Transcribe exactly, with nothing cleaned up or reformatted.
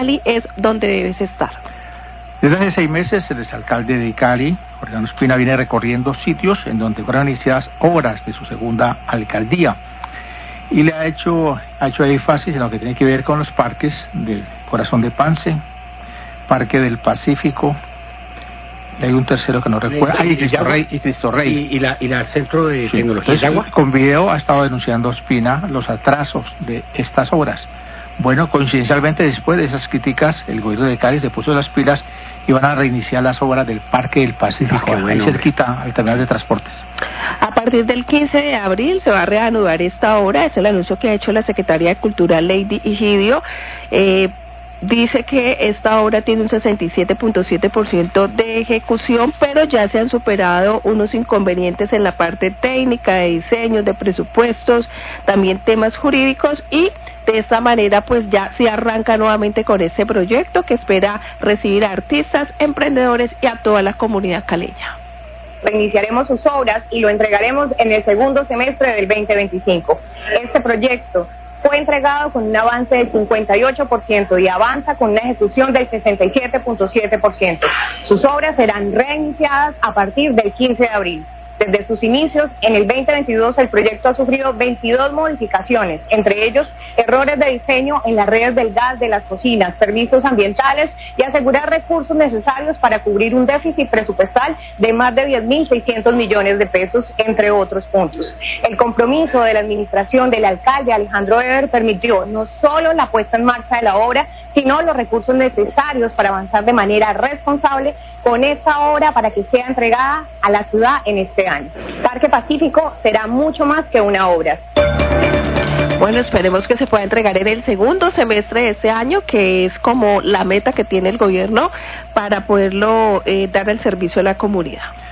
Cali es donde debes estar. Desde hace seis meses, el exalcalde de Cali, Jordán Ospina, viene recorriendo sitios en donde fueron iniciadas obras de su segunda alcaldía. Y le ha hecho, ha hecho énfasis en lo que tiene que ver con los parques del Corazón de Pance, Parque del Pacífico, y hay un tercero que no recuerdo, ah, y Cristo Rey, y Cristo Rey. Y, y la, y la Centro de sí. Tecnología de Agua. Con video ha estado denunciando Ospina los atrasos de estas obras. Bueno, coincidencialmente después de esas críticas, el gobierno de Cali se puso las pilas y van a reiniciar las obras del Parque del Pacífico, ah, bueno, ahí cerquita al terminal de transportes. A partir del quince de abril se va a reanudar esta obra, es el anuncio que ha hecho la Secretaría de Cultura, Lady Egidio. Eh, Dice que esta obra tiene un sesenta y siete punto siete por ciento de ejecución, pero ya se han superado unos inconvenientes en la parte técnica, de diseño, de presupuestos, también temas jurídicos, y de esta manera pues ya se arranca nuevamente con este proyecto que espera recibir a artistas, emprendedores y a toda la comunidad caleña. Reiniciaremos sus obras y lo entregaremos en el segundo semestre del veinte veinticinco. Este proyecto fue entregado con un avance del cincuenta y ocho por ciento y avanza con una ejecución del sesenta y siete punto siete por ciento. Sus obras serán reiniciadas a partir del quince de abril. Desde sus inicios, en el veinte veintidós, el proyecto ha sufrido veintidós modificaciones, entre ellos errores de diseño en las redes del gas de las cocinas, permisos ambientales y asegurar recursos necesarios para cubrir un déficit presupuestal de más de diez mil seiscientos millones de pesos, entre otros puntos. El compromiso de la administración del alcalde Alejandro Eber permitió no solo la puesta en marcha de la obra, sino los recursos necesarios para avanzar de manera responsable con esta obra para que sea entregada a la ciudad en este año. Parque Pacífico será mucho más que una obra. Bueno, esperemos que se pueda entregar en el segundo semestre de este año, que es como la meta que tiene el gobierno para poderlo eh, dar el servicio a la comunidad.